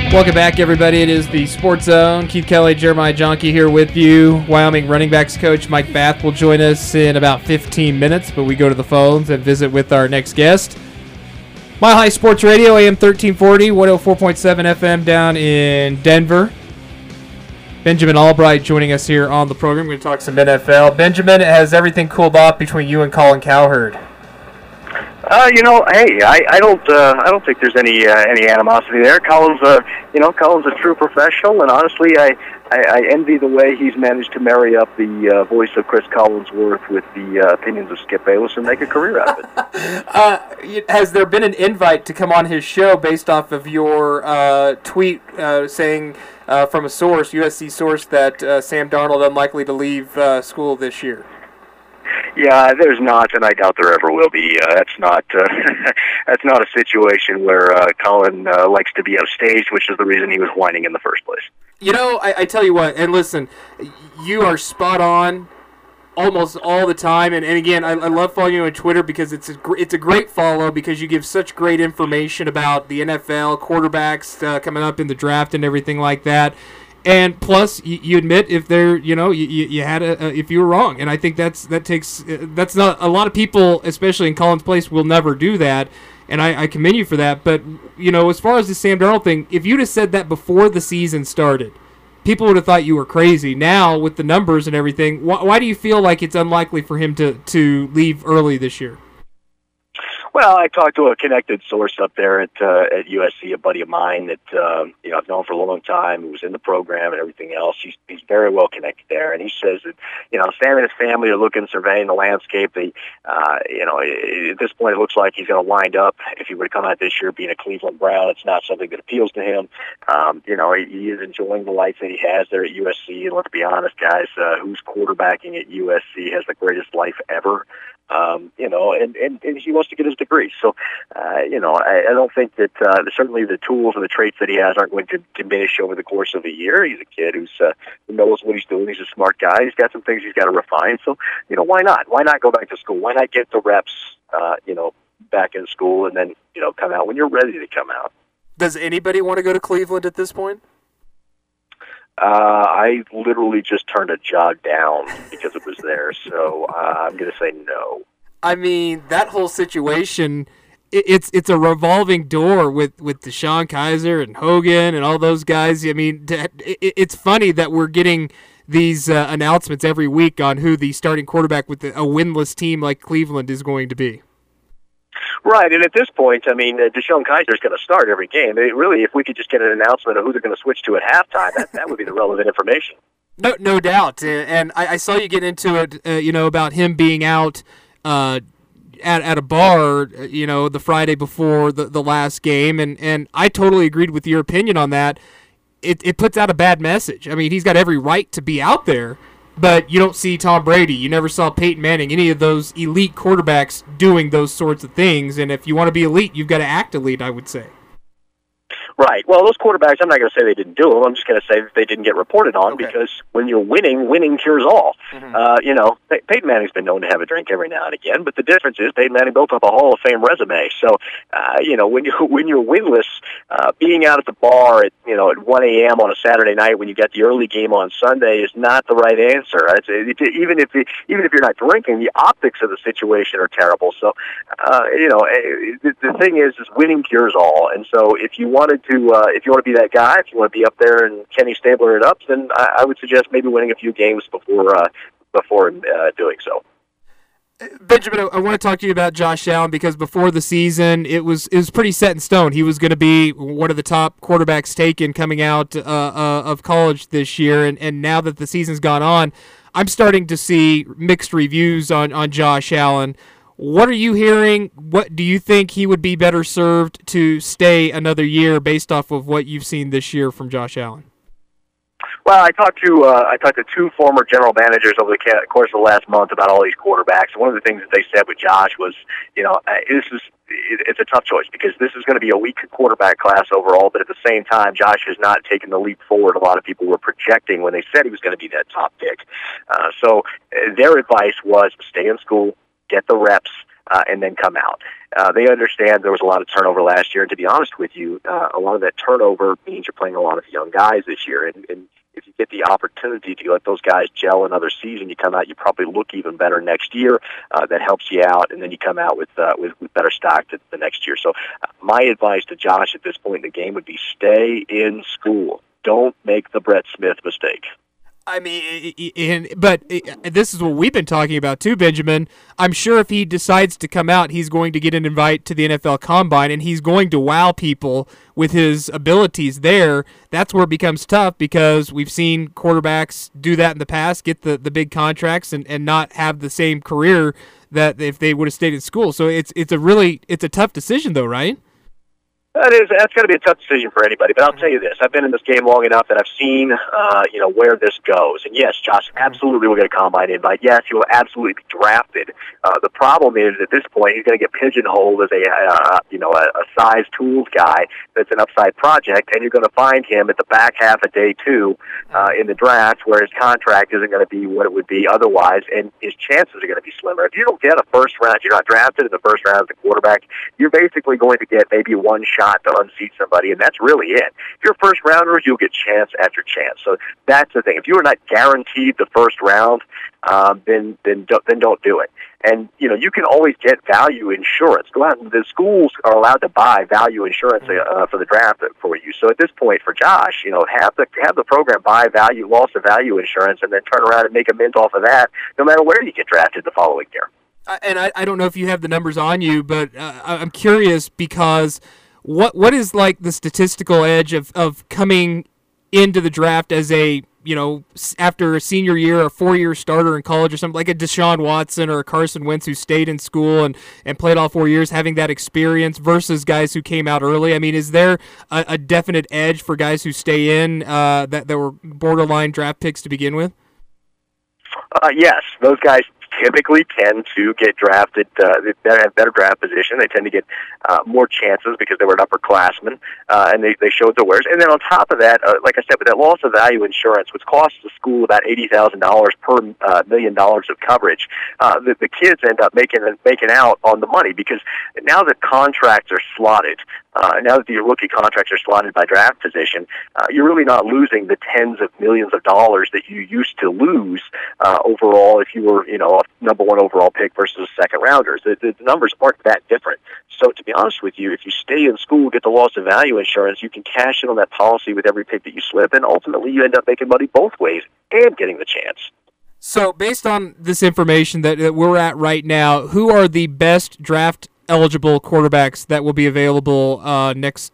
Welcome back, everybody. It is the Sports Zone. Keith Kelly, Jeremiah Jonke here with you. Wyoming running backs coach Mike Bath will join us in about 15 minutes, but we go to the phones and visit with our next guest. Mile High Sports Radio, AM 1340, 104.7 FM down in Denver. Benjamin Albright joining us here on the program. We're going to talk some NFL. Benjamin, has everything cooled off between you and Colin Cowherd? Hey, I don't think there's any animosity there. Colin's a true professional, and honestly, I envy the way he's managed to marry up the voice of Chris Collinsworth with the opinions of Skip Bayless and make a career out of it. Has there been an invite to come on his show based off of your tweet saying from a source, USC source, that Sam Darnold unlikely to leave school this year? Yeah, there's not, and I doubt there ever will be. That's not a situation where Colin likes to be upstaged, which is the reason he was whining in the first place. You know, I tell you what, and listen, you are spot on almost all the time, and again, I love following you on Twitter because it's a great follow because you give such great information about the NFL, quarterbacks coming up in the draft and everything like that. And plus, you admit if they're, you had if you were wrong, and I think that's not a lot of people, especially in Colin's place, will never do that, and I commend you for that. But as far as the Sam Darnold thing, if you'd have said that before the season started, people would have thought you were crazy. Now with the numbers and everything, why do you feel like it's unlikely for him to leave early this year? Well, I talked to a connected source up there at USC, a buddy of mine that I've known for a long time, who was in the program and everything else. He's very well connected there, and he says that Sam and his family are looking, surveying the landscape. They, at this point, it looks like he's going to wind up if he were to come out this year being a Cleveland Brown. It's not something that appeals to him. He is enjoying the life that he has there at USC. And let's be honest, guys, who's quarterbacking at USC has the greatest life ever. And he wants to get his degree. So, I don't think that certainly the tools and the traits that he has aren't going to diminish over the course of a year. He's a kid who knows what he's doing. He's a smart guy. He's got some things he's got to refine. So, why not? Why not go back to school? Why not get the reps, back in school and then, come out when you're ready to come out? Does anybody want to go to Cleveland at this point? I literally just turned a job down because it was there, so I'm going to say no. I mean, that whole situation, it's a revolving door with Deshaun Kaiser and Hogan and all those guys. I mean, it's funny that we're getting these announcements every week on who the starting quarterback with a winless team like Cleveland is going to be. Right, and at this point, I mean, Deshaun Kaiser is going to start every game. Really, if we could just get an announcement of who they're going to switch to at halftime, that would be the relevant information. No doubt. And I saw you get into it, about him being out at a bar, the Friday before the last game, and I totally agreed with your opinion on that. It puts out a bad message. I mean, he's got every right to be out there, but you don't see Tom Brady. You never saw Peyton Manning, any of those elite quarterbacks doing those sorts of things. And if you want to be elite, you've got to act elite, I would say. Right. Well, those quarterbacks, I'm not going to say they didn't do them. I'm just going to say that they didn't get reported on because when you're winning cures all. Mm-hmm. Peyton Manning's been known to have a drink every now and again, but the difference is Peyton Manning built up a Hall of Fame resume. So, when you're winless, being out at the bar at 1 a.m. on a Saturday night when you got the early game on Sunday is not the right answer. Even if you're not drinking, the optics of the situation are terrible. So, the thing is winning cures all. And so, if you want to be that guy, if you want to be up there and Kenny Stabler it up, then I would suggest maybe winning a few games before doing so. Benjamin, I want to talk to you about Josh Allen because before the season, it was pretty set in stone. He was going to be one of the top quarterbacks taken coming out of college this year, and now that the season's gone on, I'm starting to see mixed reviews on Josh Allen. What are you hearing? What do you think he would be better served to stay another year based off of what you've seen this year from Josh Allen? Well, I talked to two former general managers over the course of the last month about all these quarterbacks. One of the things that they said with Josh was, it's a tough choice because this is going to be a weak quarterback class overall, but at the same time, Josh has not taken the leap forward a lot of people were projecting when they said he was going to be that top pick. So their advice was stay in school, get the reps, and then come out. They understand there was a lot of turnover last year, and to be honest with you, a lot of that turnover means you're playing a lot of young guys this year, and if you get the opportunity to let those guys gel another season, you come out, you probably look even better next year. That helps you out, and then you come out with better stock the next year. So my advice to Josh at this point in the game would be stay in school. Don't make the Brett Smith mistake. I mean, but this is what we've been talking about too, Benjamin. I'm sure if he decides to come out, he's going to get an invite to the NFL Combine, and he's going to wow people with his abilities there. That's where it becomes tough because we've seen quarterbacks do that in the past, get the big contracts, and not have the same career that if they would have stayed in school. So it's a tough decision, though, right? That's going to be a tough decision for anybody, but I'll tell you this. I've been in this game long enough that I've seen, where this goes. And yes, Josh absolutely will get a combine invite. Yes, he will absolutely be drafted. The problem is at this point he's going to get pigeonholed as a size tools guy that's an upside project, and you're going to find him at the back half of day 2 in the draft where his contract isn't going to be what it would be otherwise, and his chances are going to be slimmer. If you don't get a first round, you're not drafted in the first round as a quarterback, you're basically going to get maybe one shot to unseat somebody, and that's really it. If you're first rounders, you'll get chance after chance. So that's the thing. If you are not guaranteed the first round, then don't do it. And you can always get value insurance. Go out. The schools are allowed to buy value insurance for the draft for you. So at this point, for Josh, have the program buy loss of value insurance, and then turn around and make a mint off of that, no matter where you get drafted the following year. And I don't know if you have the numbers on you, but I'm curious because what is like the statistical edge of coming into the draft as a after a senior year, a 4-year starter in college or something, like a Deshaun Watson or a Carson Wentz who stayed in school and played all 4 years, having that experience versus guys who came out early? I mean, is there a definite edge for guys who stay in that were borderline draft picks to begin with? Yes, those guys typically tend to get drafted. They have better draft position. They tend to get more chances because they were an upperclassman, and they showed their wares. And then on top of that, like I said, with that loss of value insurance, which costs the school about $80,000 per $1 million of coverage, the kids end up making out on the money because now that contracts are slotted. Now that your rookie contracts are slotted by draft position, you're really not losing the tens of millions of dollars that you used to lose overall if you were, a number 1 overall pick versus second rounders. The numbers aren't that different. So to be honest with you, if you stay in school, get the loss of value insurance, you can cash in on that policy with every pick that you slip, and ultimately you end up making money both ways and getting the chance. So based on this information that we're at right now, who are the best draft eligible quarterbacks that will be available next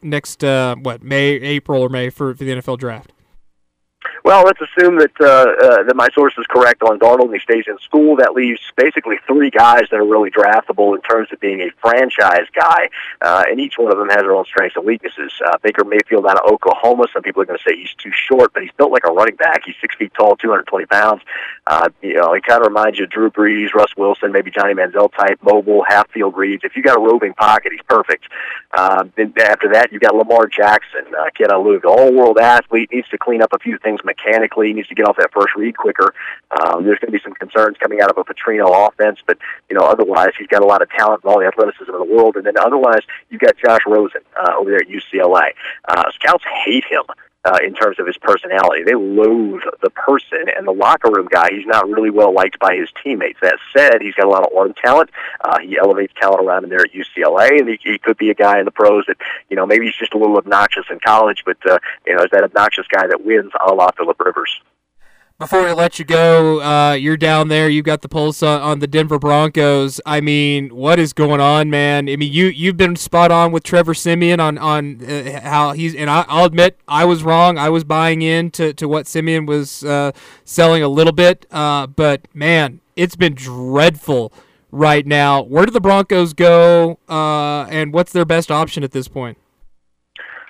April or May for the NFL draft? Well, let's assume that my source is correct on Darnold and he stays in school. That leaves basically 3 guys that are really draftable in terms of being a franchise guy, and each one of them has their own strengths and weaknesses. Baker Mayfield out of Oklahoma. Some people are going to say he's too short, but he's built like a running back. He's 6 feet tall, 220 pounds. He kind of reminds you of Drew Brees, Russ Wilson, maybe Johnny Manziel type, mobile, half-field reads. If you got a roving pocket, he's perfect. Then after that, you've got Lamar Jackson, kid out of Louisville, all-world athlete, needs to clean up a few things mechanically, needs to get off that first read quicker. There's going to be some concerns coming out of a Petrino offense, but otherwise he's got a lot of talent and all the athleticism in the world. And then otherwise you've got Josh Rosen over there at UCLA. Scouts hate him. In terms of his personality. They loathe the person and the locker room guy. He's not really well liked by his teammates. That said, he's got a lot of arm talent. He elevates talent around him there at UCLA, and he could be a guy in the pros that, maybe he's just a little obnoxious in college, but, is that obnoxious guy that wins a la Phillip Rivers. Before we let you go, you're down there. You've got the pulse on the Denver Broncos. I mean, what is going on, man? I mean, you've been spot on with Trevor Siemian on how he's, and I'll admit I was wrong. I was buying into what Siemian was selling a little bit, but man, it's been dreadful right now. Where do the Broncos go, and what's their best option at this point?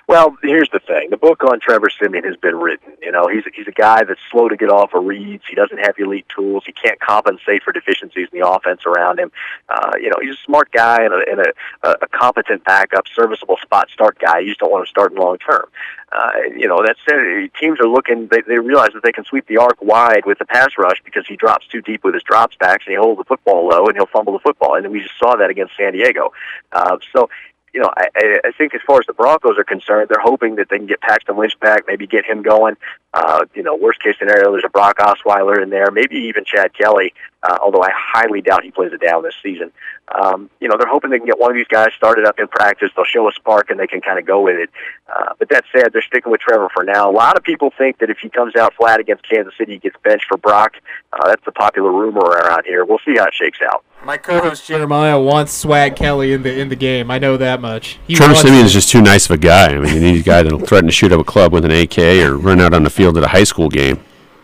Well, here's the thing. The book on Trevor Siemian has been written. You know, he's a guy that's slow to get off of reads. He doesn't have elite tools. He can't compensate for deficiencies in the offense around him. You know, he's a smart guy and a competent backup, serviceable spot start guy. You just don't want to start in long term. You know, that said, teams are looking, they realize that they can sweep the arc wide with the pass rush because he drops too deep with his drops backs and he holds the football low and he'll fumble the football. And we just saw that against San Diego. So, you know, I think as far as the Broncos are concerned, they're hoping that they can get Paxton Lynch back, maybe get him going. You know, worst case scenario, there's a Brock Osweiler in there, maybe even Chad Kelly, although I highly doubt he plays it down this season. You know, they're hoping they can get one of these guys started up in practice. They'll show a spark and they can kind of go with it. But that said, they're sticking with Trevor for now. A lot of people think that if he comes out flat against Kansas City, he gets benched for Brock. That's the popular rumor around here. We'll see how it shakes out. My co-host Jeremiah wants Swag Kelly in the game. I know that much. Trevor Siemian is just too nice of a guy. I mean, you need a guy that'll threaten to shoot up a club with an AK or run out on the field at a high school game.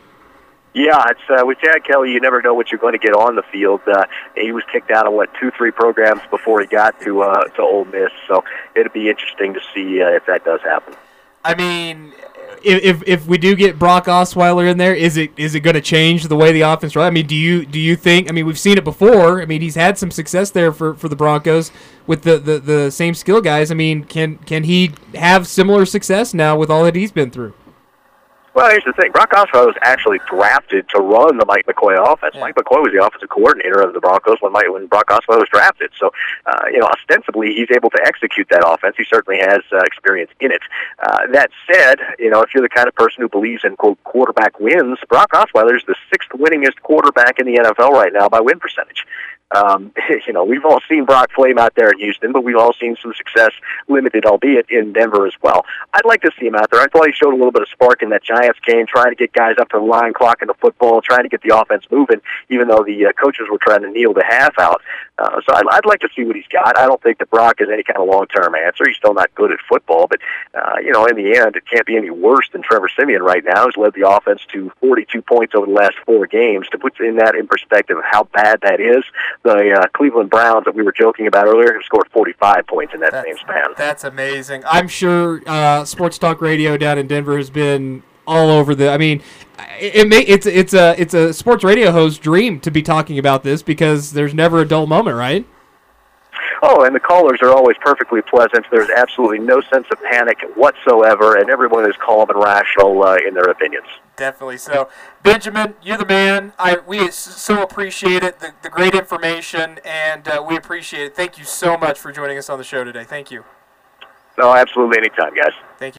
Yeah, it's with Chad Kelly, you never know what you're going to get on the field. He was kicked out of 2-3 programs before he got to Ole Miss, so it'll be interesting to see if that does happen. I mean, if we do get Brock Osweiler in there, is it going to change the way the offense runs? I mean, do you think? I mean, we've seen it before. I mean, he's had some success there for the Broncos with the same skill guys. I mean, can he have similar success now with all that he's been through? Well, here's the thing. Brock Osweiler was actually drafted to run the Mike McCoy offense. Yeah. Mike McCoy was the offensive coordinator of the Broncos when Brock Osweiler was drafted. So, you know, ostensibly he's able to execute that offense. He certainly has experience in it. That said, you know, if you're the kind of person who believes in, quote, quarterback wins, Brock Osweiler is the 6th winningest quarterback in the NFL right now by win percentage. You know, we've all seen Brock flame out there in Houston, but we've all seen some success, limited, albeit in Denver as well. I'd like to see him out there. I thought he showed a little bit of spark in that Giants game, trying to get guys up to the line, clocking the football, trying to get the offense moving, even though the coaches were trying to kneel the half out. So I'd like to see what he's got. I don't think that Brock is any kind of long-term answer. He's still not good at football, but, you know, in the end, it can't be any worse than Trevor Siemian right now, who's led the offense to 42 points over the last 4 games. To put that in perspective of how bad that is, the Cleveland Browns that we were joking about earlier have scored 45 points in that same span. That's amazing. I'm sure Sports Talk Radio down in Denver has been all over the. I mean, it's a sports radio host's dream to be talking about this because there's never a dull moment, right? Oh, and the callers are always perfectly pleasant. There's absolutely no sense of panic whatsoever, and everyone is calm and rational in their opinions. Definitely so. Benjamin, you're the man. We so appreciate it, the great information, and we appreciate it. Thank you so much for joining us on the show today. Thank you. No, absolutely anytime, guys. Thank you.